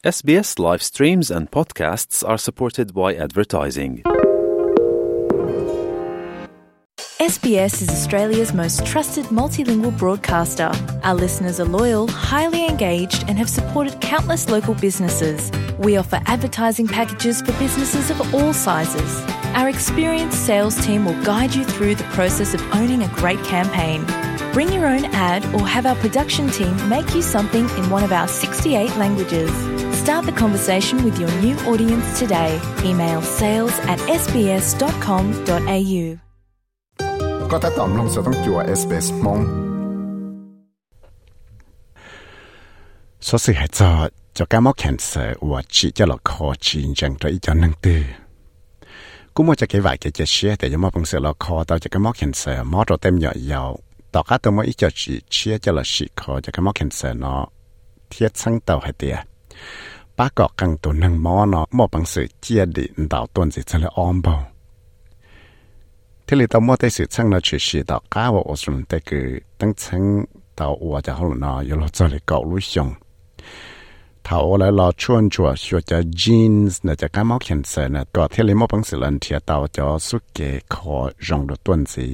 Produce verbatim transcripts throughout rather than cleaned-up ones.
S B S live streams and podcasts are supported by advertising. S B S is Australia's most trusted multilingual broadcaster. Our listeners are loyal, highly engaged, and have supported countless local businesses. We offer advertising packages for businesses of all sizes. Our experienced sales team will guide you through the process of owning a great campaign. Bring your own ad or have our production team make you something in one of our sixty-eight languages. Start the conversation with your new audience today. Email sales at s b s dot com dot a u. ก็ถ้าตอมลงจะต้องจั่ว เอส บี เอส มองสสิให้จอจะการมอกแคนเซอร์ว่าจีจะหลอกคอจีนจังตัวอีจอนังตือกูมัวจะเก็บไว้เก็บจะเชื่อแต่ยังมอบังเสือหลอกคอต่อจะการมอกแคนเซอร์มอตัวเต็มหย่อยาวต่อการตัวมออีจอจีเชื่อจะหลอกฉีคอจะการมอกแคนเซอร์เนาะเทียบชั้งเต่าให้เตียป้ากอกกังตัวนังมอเนาะมอบังเสือเจียดินเต่าตัวสิจะเลยอ้อมเบาที่เราต้องมอได้สื่อช่างเราชื่อสีดอกก้าวอสุนแต่คือตั้งช่างดาววัวจะหัวหน้าอยู่เราจะเลยเกาลุยชงถ้าเราเราชวนชัวชัวจะจีนส์เนี่ยจะการมอเขียนเสนก็ที่เรามอบังสิลันเทียดาวจะสุกเกะขอจงตัวต้นสี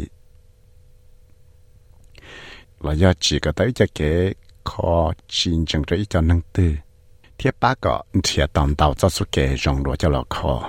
เราอยากจีก็ได้จะเกะขอจีนจังจะอีจอนังตือเทียป้าก็เทียตอนดาวจะสุกเกะจงตัวจะเราขอ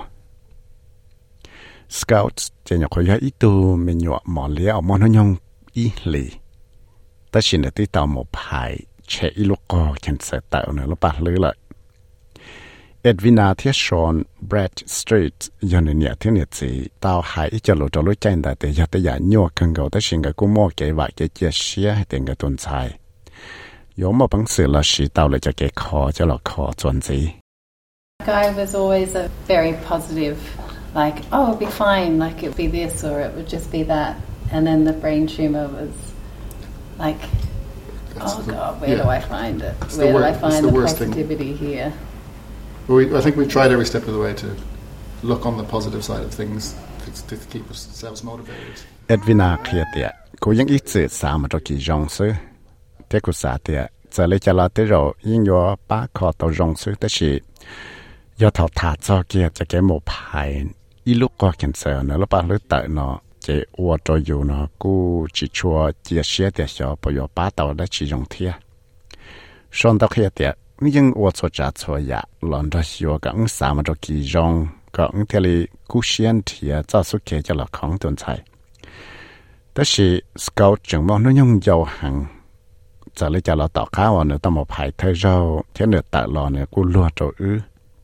Scouts จะอยากคุยอีตัวเมนูหมอเลี้ยมอนยองอีหลีแต่ชินเดที่ตาวหมอพายเชอีลูกก็เขียนเสตเต่าเนอะปะลือเลยเอ็ดวินาเทียชอนแบรดสตรีทยันเนี่ยที่เนี่ยสิตาวหายอีจะหลุดจะลุยใจแต่แต่ยาแต่ยาหนัวกันเก่าแต่ชินกับกูมั่วเกว่าเกเจียเชียให้เต็งกับต้นชายยอมมาบังสือละสีตาวเลยจะเกคอจะหลอกคอจวนสิ Guy was always a very positive.Like, oh, it'll be fine, like it'll be this or it would just be that. And then the brain tumour was like, That's oh the, God, where yeah. do I find it? It's where do I find the, the positivity thing. here? Well, we, I think we've tried every step of the way to look on the positive side of things to, to keep ourselves motivated. Edwina Cleatia, côยังít sự sao mà cho kỳ rong sư. Thế cô xã tiệt, giờ lấy cho là tới rồi, nhưng do ba khó tàu rong sư tới chị. Do thảo thả cho kia cho cái một bài ít lúc qua kiến sở nữa lúc ba lúc tới nó chỉ uo cho dù nó cú chỉ chua chia sẻ để cho bây giờ ba tàu đã chỉ dùng thiệt xong tao kia tiệt nhưng uo cho trả cho ya lần đó xíu cái ứng sao mà cho kỳ dùng cái ứng theo li cú xuyên thiệt cho số kia cho là không tồn tại đó là scout chẳng mong nó nhung giàu hàng giờ lấy cho nó tạo khá vào nữa tao một bài thời rau thế nữa tại lò nữa cú lúa cho ư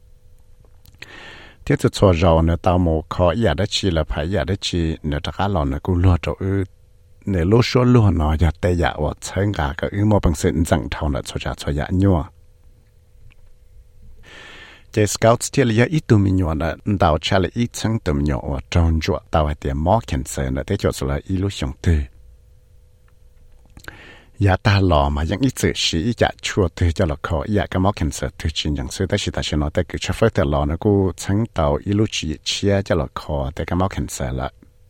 ที่จะชัวเราเนี่ยตามโมขออยากได้ชีละพายอยากได้ชีเนี่ยถ้าเราเนี่ยกูรู้จะเออเนี่ยรู้ชัวรู้เนาะอยากแต่อยากว่าเชิงกาก็เออมอบังสินจังเท่านั้นชัวจะชัวอยากยัวเจสเกาต์ที่เลยอีตุมิยัวเนี่ยดาวชาเลยอีเชิงตุมิยัวว่าจงจัวดาวให้เตียมอแคนเซอร์เนี่ยที่จะสุดเลยอีรู้ชงตือยาตาหล่อมายังอีสื่อสีจะชัวเธอจะหลอกคออยากกับมอแคนเซอร์เธอจริงอย่างซื้อแต่สิแต่ฉันแต่คือชฟเฟอร์แต่หล่อนะกูชั้งเตาอีลูจีเชียจะหลอกคอแต่กับมอแคนเซอร์ละ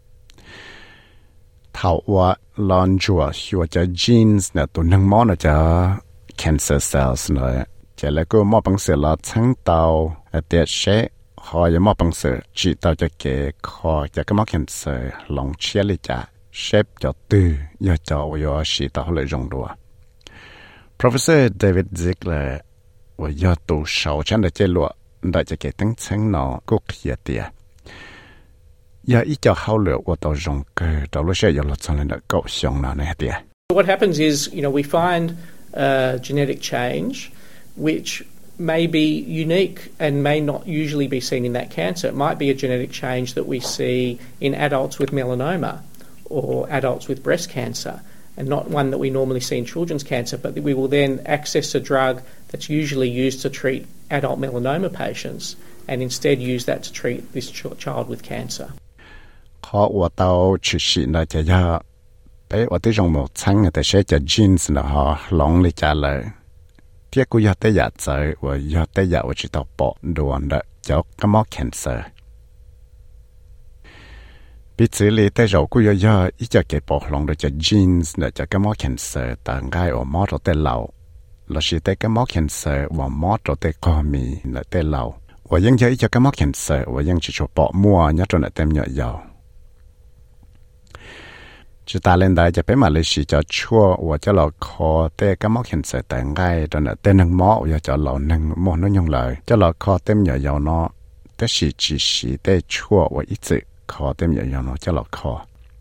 เท่าว่าลอนจัวชัวจะจีนส์เนี่ยตัวนังมอนะจะแคนเซอร์เซลล์เนี่ยจะแล้วก็มอบังเสือละชั้งเตาเดียเชคอยมอบังเสือจีเตาจะเกะคอจะกับมอแคนเซอร์ลองเชียเลยจ้าShape 叫对，要叫我要洗到来用多。Professor David Ziegler， 我要读手上的记录，大家给等层呢，够写的。要一叫好了，我到用个，到了些要落上来的够香了那点。 What happens is, you know, we find uh, genetic change, which may be unique and may not usually be seen in that cancer. It might be a genetic change that we see in adults with melanoma.or adults with breast cancer, and not one that we normally see in children's cancer, but we will then access a drug that's usually used to treat adult melanoma patients and instead use that to treat this ch- child with cancer. ขอว่าเตาชิชินะจะยาไปว่าที่จงหมดชั้งแต่ใช้จะ genes นะฮะหลงเลยจะเลยเที่ยกูอยากได้อยากเจอว่าอยากได้อยากว่าจะต้องปอดด่วนเด้อจะก็มอ cancerปีนี้เลยแต่เรากูอยากอีจะเก็บปอกลงโดยจะ genes เนี่ยจะก็มอ cancer ต่างกายออกมาตัวแต่เรา là chỉ tới cái móc cancer và mót rồi tới co mì là tới lâu vàยังchơi cho cái móc cancer vàยังchỉ cho bỏ mua nhớ cho nó tem nhỏ giàu chúng ta lên đâyจะไปมาเลเซียจะชั่วว่าจะเราคอเตะก็มอกเห็นเสแต่ง่ายจนเตะหนึ่งหม้ออย่าจะเราหนึ่งหม้อนั่นยังเลยจะเราคอเต็มใหญ่ยาวเนาะแต่สีจีสีเตะชั่วว่าอีจิคอเต็มใหญ่ยาวเนาะจะเราคอ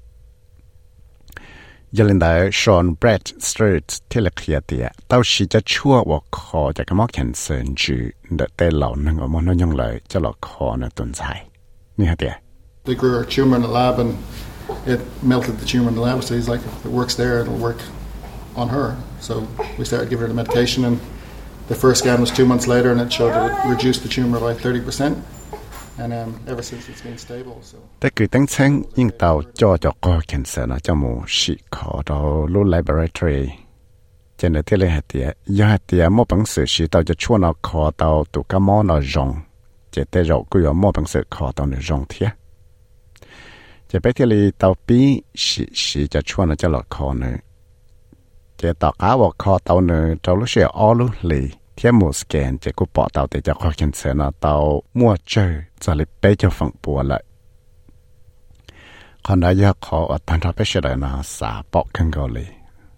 ยันเล่นได้ชอนแบรดสตรีทที่เล็กเขียเตียเต้าสีจะชั่วว่าคอจะก็มอกเห็นเสจืดเดเตะเราหนึ่งหม้อนั่นยังเลยจะเราคอในต้นใจนี่ฮะเตีย They grew a tumor in the lab and it melted the tumor in the lab, so he's like, if it works there, it'll work on her. So we started giving her the medication, and the first scan was two months later, and it showed that it reduced the tumor by thirty percent. And um, ever since it's been stable. So. แต่คือตั้งชั้นยิ่งเตาจ่อจ่อก็ cancer นะจมูกฉีกคอเราลู่ laboratory เจนที่เลยหัดเดียยาเดียมั่วปังสือฉีเตาจะช่วยเราคอเตาตุกม้อเราจงเจแต่เราก็ยอมมั่วปังสือคอเตาหนึ่งจงเทียจะไปที่ลีเตาปีสีสีจะชวนเราจะหลอดคอเนื้อจะต่อก้าวคอเตาเนื้อเรารู้เสียอ้อรู้ลีเทียมมูสแกนจะกูปอเตาแต่จะคอแคนเซอร์นะเตามั่วเจอจะเลยไปจะฝังปัวเลยคนได้ยากคออัดทันทับไปเฉยนะสาปอกขึ้นก็เลย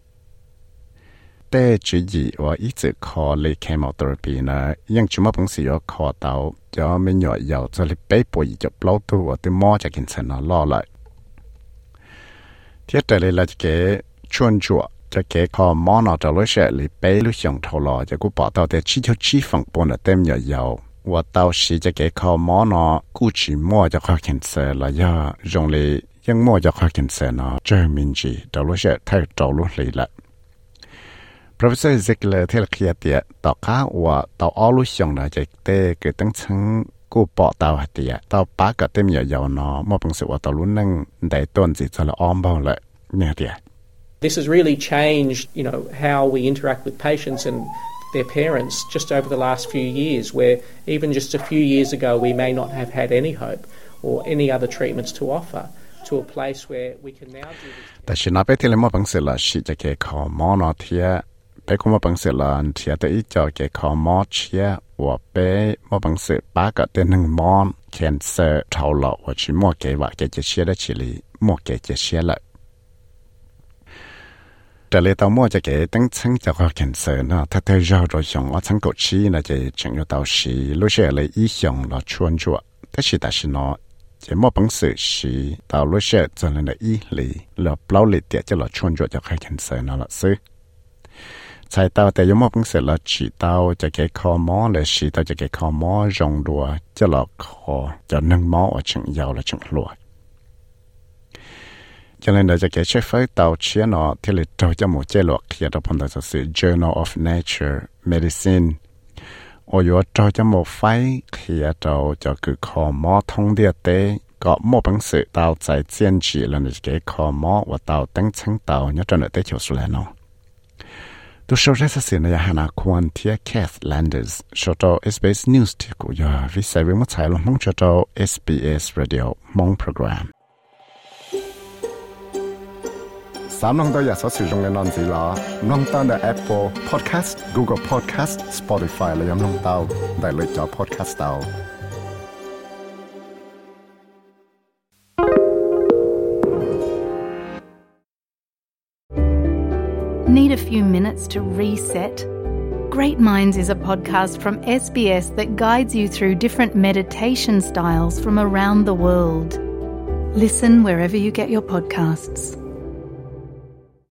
แต่จีจีว่าอีจิคอเลยเคมีเทอราปีนะยังจุ่มปังสีว่าคอเตาจะไม่หย่อยยาวจะเลยไปป่วยจะเปล่าตัวตัวหม้อจะกินเสร็จนะรอเลยเทียบแต่เลยเราจะเก๋ชวนจั่วจะเก๋คอหม้อเราจะรู้เสียเลยไปรู้อย่างเท่าไรจะกูบอกเตาแต่ชี้เท่าชี้ฝั่งบนเต็มหย่อยยาวว่าเตาสีจะเก๋คอหม้อเนาะกู้จีหม้อจะคอกินเสร็จแล้วย่าจงเลยยังหม้อจะคอกินเสร็จนะเจอมินจีจะรู้เสียเท่าจะรู้เลยละProfessor Ziegler ที่เขียนเตียต่อข้าว่าต่ออ้อรู้ช่องนะจะเตะเกิดตั้งชั้นกูปอต่อหัดเตียต่อป้าก็เต็มยาวๆเนาะมั่วเป็นสิ่งว่าต่อรุ่นนั่งได้ต้นจิตจะละอ้อมเบาเลยเนี่ยเตีย This has really changed, you know, how we interact with patients and their parents just over the last few years, where even just a few years ago we may not have had any hope or any other treatments to offer.To a place where we can now do this. แต่ฉันนับไปที่เลยมั่วเป็นสิ่งละสิจะเกี่ยขอหม้อเนาะเทียไปคุมมาบังเสลันเทียตัวอีจอเกคอมอเชียว่าไปมาบังเสป้าก็เต็นหนึ่งมอนแคนเซอร์เท่าหล่อว่าชิมัวเกว่าเกจะเชียได้ชิลีมัวเกจะเชียเลยแต่เลยตัวมัวจะเกตั้งชั้นจะก็แคนเซอร์เนาะถ้าเธอเราโดยชงว่าชั้นกดชีนะจะจังอยู่ตัวชีรู้เชื่อเลยอีชงเราชวนจั่วแต่ชิแต่ชิเนาะจะมัวบังเสชีตัวรู้เชื่อจนเลยอีลีเราเปล่าเลยเดียจะเราชวนจั่วจะก็แคนเซอร์เนาะละซื้อใช้เตาแต่ยมเป็นเสร็จแล้วฉีดเตาจะเก็บคอหม้อเลยฉีดเตาจะเก็บคอหม้อจงดัวจะหลอกคอจะนึ่งหม้อว่าจึงยาวและจึงหลวดจะเลยเดี๋ยวจะเก็บใช้ไฟเตาเชียนอที่เลยเตาจะหมูเจลวกเขียนตัวพันธุ์จะสื่อ Journal of Nature Medicine โอยว่าเตาจะหมูไฟเขียนเตาจะคือคอหม้อทงเดียเตก็หม้อเป็นสื่อเตาใจเจียนจีแล้วจะเก็บคอหม้อว่าเตาตั้งชั้นเตาเนี่ยจนเตะเขียวสุดแล้วเนาะตัวโชว์เรื่องสิ่งในฮานาควอนเทียแคทแลนเดอร์สโชว์ตัว เอส บี เอส News ที่กูอยากวิสัยวิมุตชัยลงมองโชว์ตัว เอส บี เอส Radio มองโปรแกรมสามน้องตัวอยากสอดสื่อตรงในนอนสีล้อน้องตั้งแต่ Apple Podcast Google Podcast Spotify และยังน้องเต้าได้เลยจอ Podcast เต้า Need a few minutes to reset? Great Minds is a podcast from S B S that guides you through different meditation styles from around the world. Listen wherever you get your podcasts.